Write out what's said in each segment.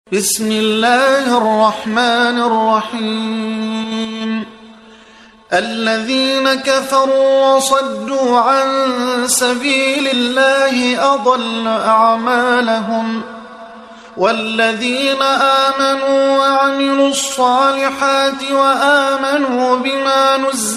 بسم الله الرحمن الرحيم. الذين كفروا وصدوا عن سبيل الله أضل أعمالهم، والذين آمنوا وعملوا الصالحات وآمنوا بما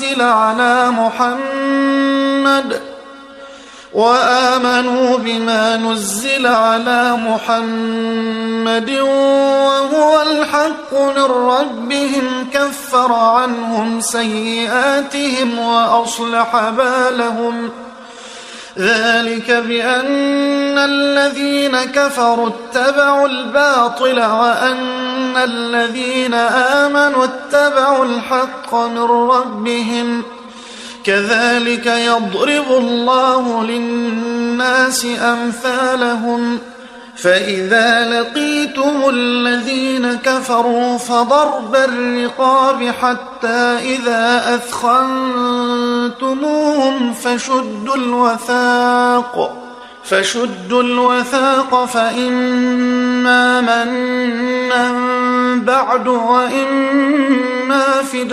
نزل على محمد وهو الحق من ربهم كفر عنهم سيئاتهم وأصلح بالهم. ذلك بأن الذين كفروا اتبعوا الباطل وأن الذين آمنوا اتبعوا الحق من ربهم. كذلك يضرب الله للناس أمثالهم. فإذا لقيتم الذين كفروا فضرب الرقاب حتى إذا أثخنتموهم فشدوا الوثاق فإما منا بعد وإما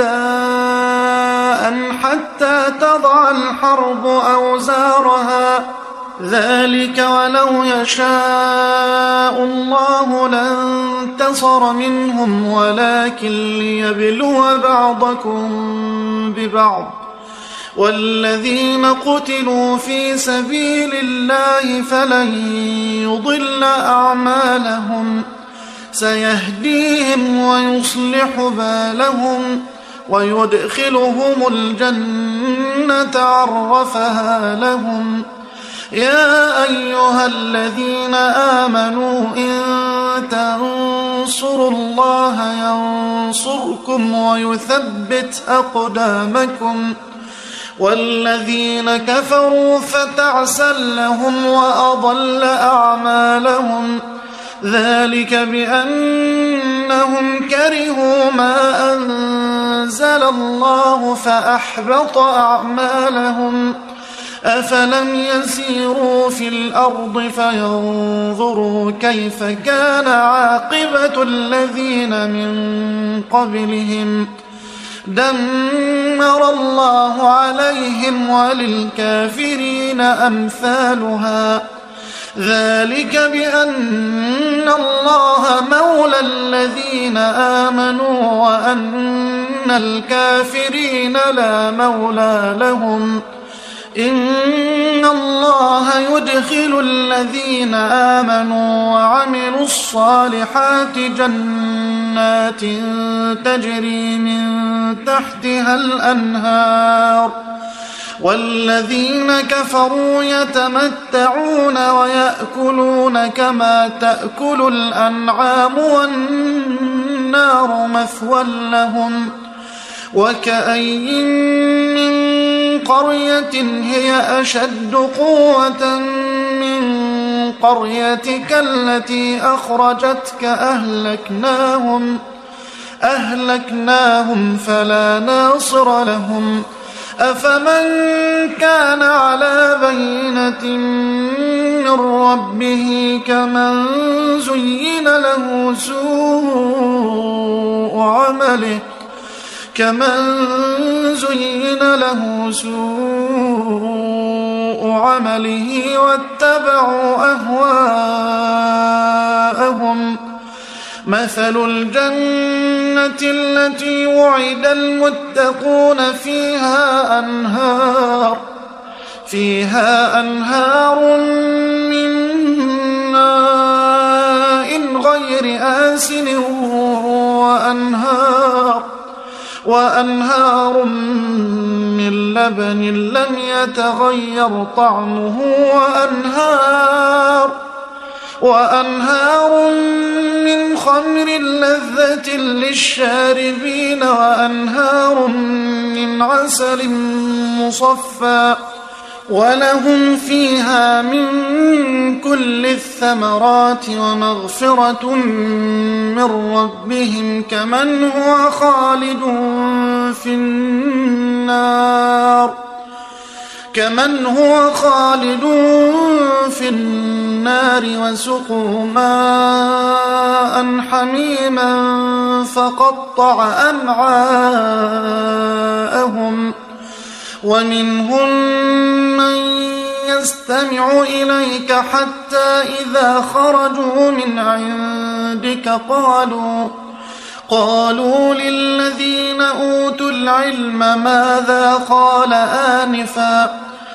فداء حتى تضع الحرب أوزارها. ذلك ولو يشاء الله لانتصر منهم ولكن ليبلو بعضكم ببعض. والذين قتلوا في سبيل الله فلن يضل أعمالهم، سيهديهم ويصلح بالهم ويدخلهم الجنة عرفها لهم. يا أيها الذين آمنوا إن تنصروا الله ينصركم ويثبت أقدامكم. والذين كفروا فتعسا لهم وأضل أعمالهم. ذلك بأنهم كرهوا ما أنزل الله فأحبط أعمالهم. أفلم يسيروا في الأرض فينظروا كيف كان عاقبة الذين من قبلهم. دمر الله عليهم وللكافرين أمثالها. ذلك بأن الله مولى الذين آمنوا وأن الكافرين لا مولى لهم. إن الله يدخل الذين آمنوا وعملوا الصالحات جنات تجري من تحتها الأنهار، والذين كفروا يتمتعون ويأكلون كما تأكل الأنعام والنار مثوى لهم. وكأين من قرية هي أشد قوة من قريتك التي أخرجتك أهلكناهم فلا ناصر لهم. أفمن كان على بينة من ربه كمن زين له سوء عمله واتبعوا أهواءهم. مثل الجنة التي وعد المتقون فيها أنهار من ماء غير آسن وأنهار من لبن لم يتغير طعمه وأنهار من خمر لذة للشاربين وأنهار من عسل مصفى ولهم فيها من كل الثمرات ومغفرة من ربهم كمن هو خالد في النار وسقوا ماء حميما فقطع أمعاءهم ومنهم من يستمع إليك حتى إذا خرجوا من عندك قالوا للذين أوتوا العلم ماذا قال آنفا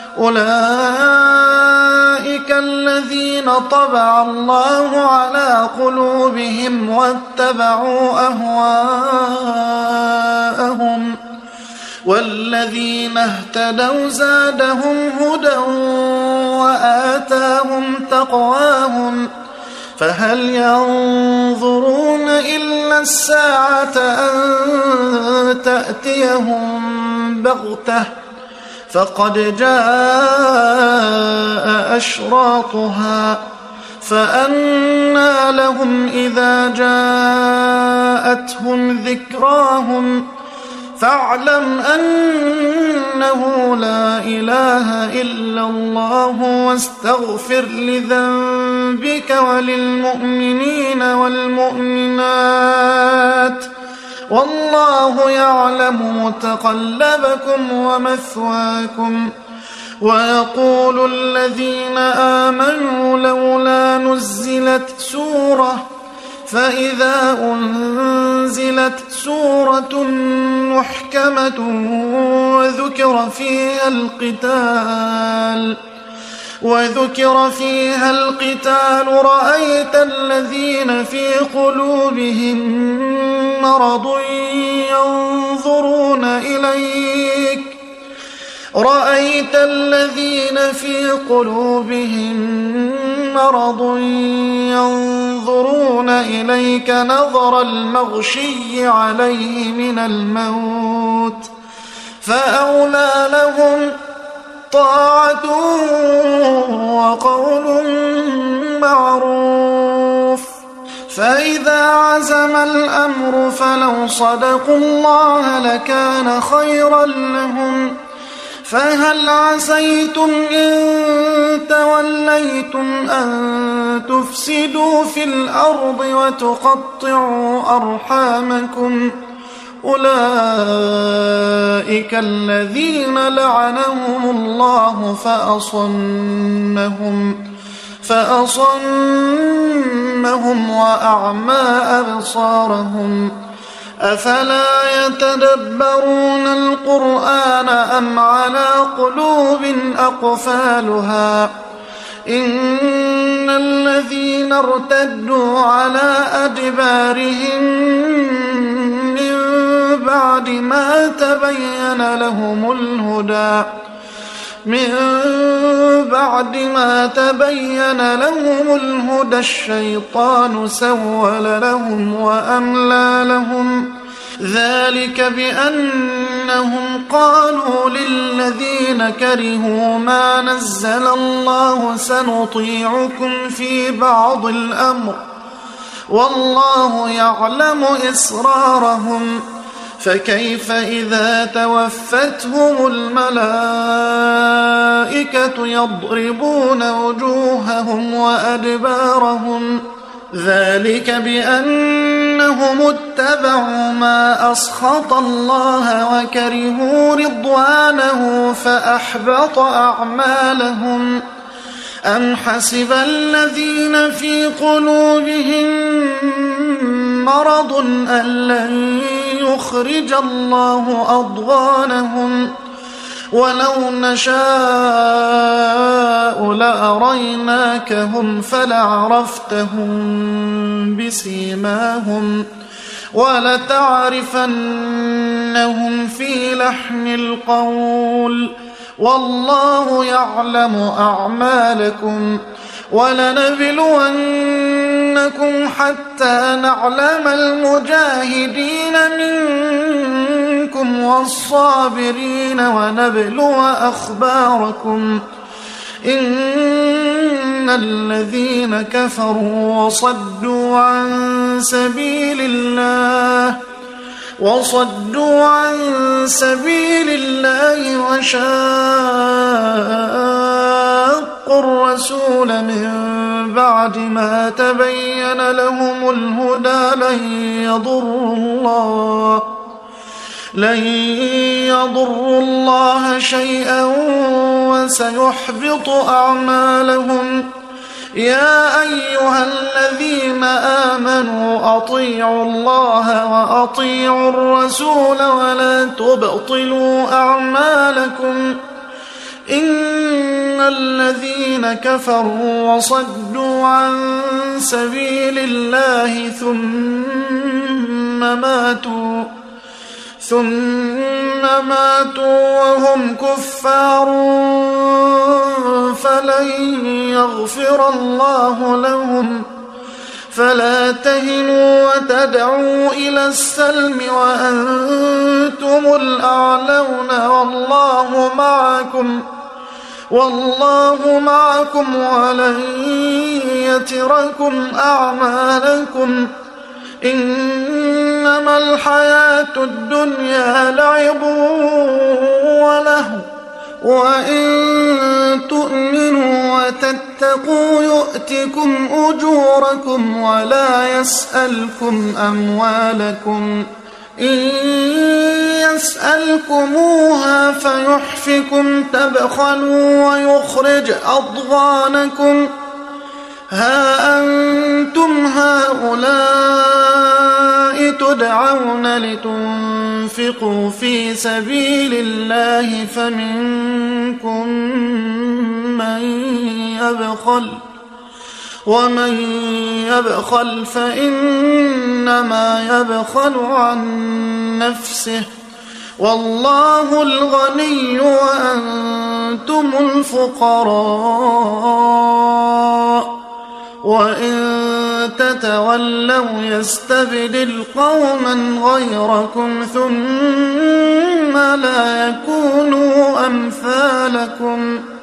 أولئك الذين طبع الله على قلوبهم واتبعوا أهواءهم والذين اهتدوا زادهم هدى وآتاهم تقواهم فهل ينظرون إلا الساعة أن تأتيهم بغتة فقد جاء أشراطها فأنى لهم إذا جاءتهم ذكراهم فاعلم أنه لا إله إلا الله واستغفر لذنبك وللمؤمنين والمؤمنات والله يعلم متقلبكم ومثواكم ويقول الذين آمنوا لولا نزلت سورة فإذا أنزلت سورة محكمة وذكر فيها القتال رأيت الذين في قلوبهم مرض ينظرون إليك نظر المغشي عليه من الموت فأولى لهم طاعة وقول معروف فإذا عزم الأمر فلو صدقوا الله لكان خيرا لهم فهل عسيتم إن توليتم أن تفسدوا في الأرض وتقطعوا أرحامكم أولئك الذين لعنهم الله فأصمهم وأعمى أبصارهم أفلا يتدبرون القرآن أم على قلوب أقفالها إن الذين ارتدوا على أدبارهم من بعد ما تبين لهم الهدى الشيطان سول لهم وأملى لهم ذلك بأنهم قالوا للذين كرهوا ما نزل الله سنطيعكم في بعض الأمر والله يعلم إسرارهم فكيف إذا توفتهم الملائكة يضربون وجوههم وأدبارهم ذلك بأنهم اتبعوا ما أسخط الله وكرهوا رضوانه فأحبط أعمالهم أم حسب الذين في قلوبهم مرض أن لن يخرج الله أضغانهم ولو نشاء لأريناكهم فلعرفتهم بسيماهم ولتعرفنهم في لحن القول والله يعلم أعمالكم ولنبلونكم حتى نعلم المجاهدين منكم والصابرين ونبلو أخباركم إن الذين كفروا وصدوا عن سبيل الله وشاقوا شاقوا الرسول من بعد ما تبين لهم الهدى لن يضروا الله شيئا وسيحبط أعمالهم. يا أيها الذين آمنوا أطيعوا الله وأطيعوا الرسول ولا تبطلوا أعمالكم. إن الذين كفروا وصدوا عن سبيل الله ثم ماتوا وهم كفار فلن يغفر الله لهم. فلا تهنوا وتدعوا إلى السلم وأنتم الأعلون والله معكم ولن يتركم أعمالكم. إنما الحياة الدنيا لعب ولهو وإن تؤمنوا وتتقوا يؤتكم أجوركم ولا يسألكم أموالكم. إن يسألكموها فيحفكم تبخلوا ويخرج أضغانكم. ها أنتم هؤلاء تدعون لتنفقوا في سبيل الله فمنكم من يبخل ومن يبخل فإنما يبخل عن نفسه والله الغني وأنتم الفقراء. وإن تتولوا يستبدل قوما غيركم ثم لا يكونوا أمثالكم.